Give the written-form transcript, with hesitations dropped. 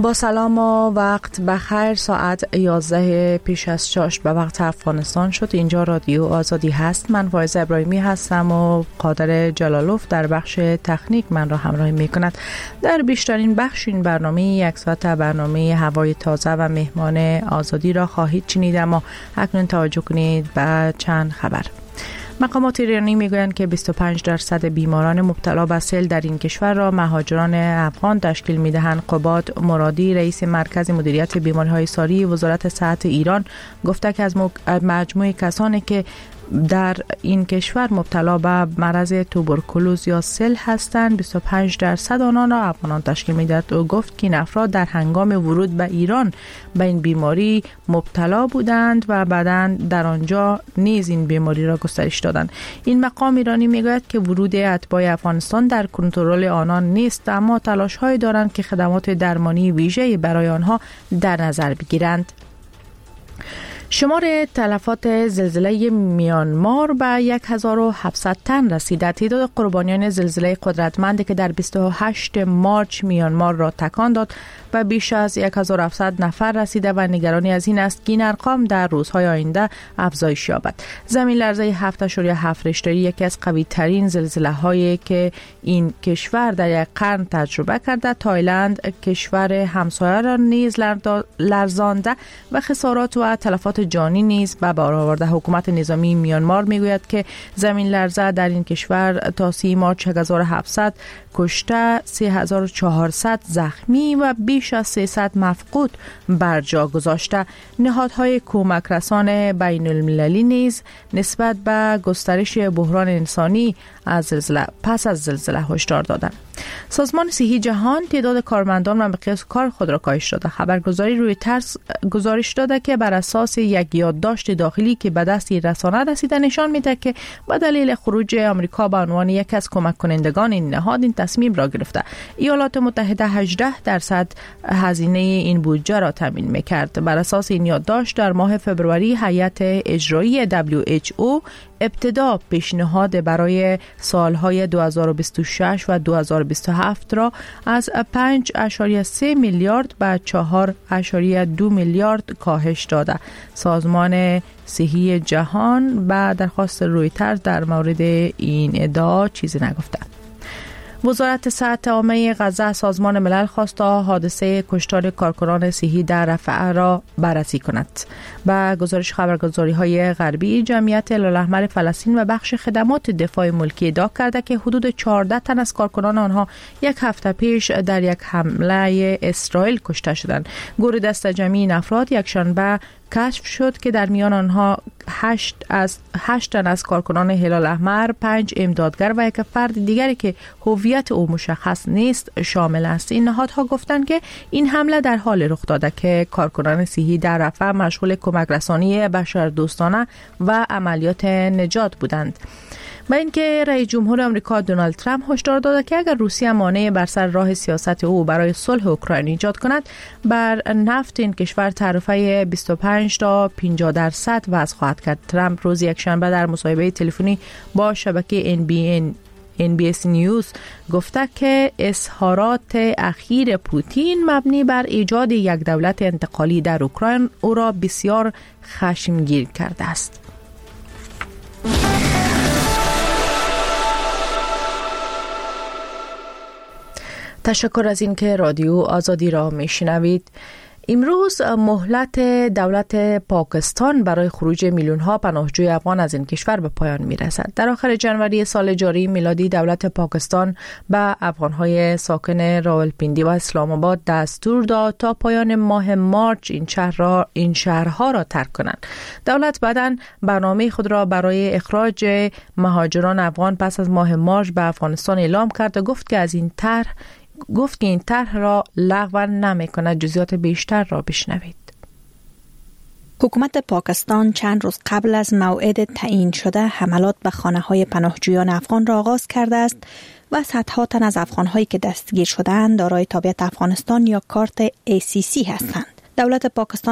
با سلام و وقت بخیر. ساعت 11 پیش از 6 به وقت افغانستان شد. اینجا رادیو آزادی هست. من فایزه ابراهیمی هستم و قادر جلالوف در بخش تکنیک من را همراهی می کند. در بیشترین بخش این برنامه یک ساعت برنامه هوای تازه و مهمان آزادی را خواهید شنید، اما اکنون توجه کنید به چند خبر. مقامات ایرانی میگویند که 25% بیماران مبتلا به سیل در این کشور را مهاجران افغان تشکیل میدهند. قباد مرادی رئیس مرکز مدیریت بیماری‌های ساری وزارت صحت ایران گفته که از مجموع کسانی که در این کشور مبتلا به مرض توبرکولوز یا سل هستند 25% آنان را افغانان تشکیل میدهد. او گفت که این افراد در هنگام ورود به ایران به این بیماری مبتلا بودند و بعداً در آنجا نیز این بیماری را گسترش دادند. این مقام ایرانی میگوید که ورود اتباع افغانستان در کنترل آنان نیست، اما تلاش‌هایی دارند که خدمات درمانی ویژه‌ای برای آنها در نظر بگیرند. شمار تلفات زلزله میانمار به 1700 تن رسیده. تعداد قربانیان زلزله قدرتمندی که در 28 مارچ میانمار را تکان داد و بیش از 1700 نفر رسیده و نگرانی از این است که این ارقام در روزهای آینده افزایش یابد. زمین لرزه 7.7 ریشتری یکی از قوی ترین زلزله هایی که این کشور در یک قرن تجربه کرده. تایلند کشور همسایه را نیز لرزانده و خسارات و تلفات جانی نیز به بار آورده. حکومت نظامی میانمار میگوید که زمین لرزه در این کشور تا 30 مارچ 1700 کشته، 3400 زخمی و بیش از 300 مفقود بر جا گذاشته. نهادهای کمک رسان بین المللی نیز نسبت به گسترش بحران انسانی پس از زلزله هشدار دادند. سازمان صحی جهان تعداد کارمندان و مقیاس کار خود را کاهش داده. خبرگزاری رویترز گزارش داده که بر اساس یک یادداشت داخلی که به دست رسانه رسیده نشان میده که به دلیل خروج آمریکا به عنوان یکی از کمک کنندگان این نهاد این تصمیم را گرفته. ایالات متحده 18% هزینه این بودجه را تامین میکرد. بر اساس این یادداشت در ماه فوریه هیئت اجرایی WHO ابتدا پیشنهاد برای سالهای 2026 و 2027 را از 5.3 میلیارد به 4.2 میلیارد کاهش داده. سازمان صحی جهان به درخواست رویترز در مورد این ادعا چیزی نگفته. وزارت صحت عامه غزه سازمان ملل خواست تا حادثه کشتار کارکنان صحی در رفح را بررسی کند. با گزارش خبرگزاری‌های غربی، جمعیت هلال‌احمر فلسطین و بخش خدمات دفاع ملکی ادعا کرده که حدود 14 تن از کارکنان آنها یک هفته پیش در یک حمله اسرائیل کشته شدند. گروه دست جمعی این افراد یکشنبه کشف شد که در میان آنها 8 تن از کارکنان هلال احمر، 5 امدادگر و یک فرد دیگری که هویت او مشخص نیست شامل است. این نهادها گفتند که این حمله در حال رخ داده که کارکنان صحی در رفح مشغول کمک رسانی بشردوستانه و عملیات نجات بودند. و اینکه رئیس جمهور آمریکا دونالد ترامپ هشدار داده که اگر روسیه مانع بر سر راه سیاست او برای صلح اوکراین ایجاد کند، بر نفت این کشور تعرفه 25 تا 50% وضع خواهد کرد. ترامپ روز یکشنبه در مصاحبه تلفنی با شبکه NBC نیوز گفته که اظهارات اخیر پوتین مبنی بر ایجاد یک دولت انتقالی در اوکراین او را بسیار خشمگین کرده است. تشکر از اینکه رادیو آزادی را میشنوید. امروز مهلت دولت پاکستان برای خروج میلیون‌ها پناهجوی افغان از این کشور به پایان میرسد. در آخر جنوری سال جاری میلادی دولت پاکستان به افغان‌های ساکن راولپیندی و اسلام آباد دستور داد تا پایان ماه مارچ این شهرها را ترک کنند. دولت بعداً برنامه خود را برای اخراج مهاجران افغان پس از ماه مارچ به افغانستان اعلام کرد و گفت که این طرح را لغو نمی‌کند. جزئیات بیشتر را بشنوید. حکومت پاکستان چند روز قبل از موعد تعیین شده حملات به خانه‌های پناهجویان افغان را آغاز کرده است و صدها تن از افغان‌هایی که دستگیر شده‌اند دارای تابعیت افغانستان یا کارت ACC هستند. دولت پاکستان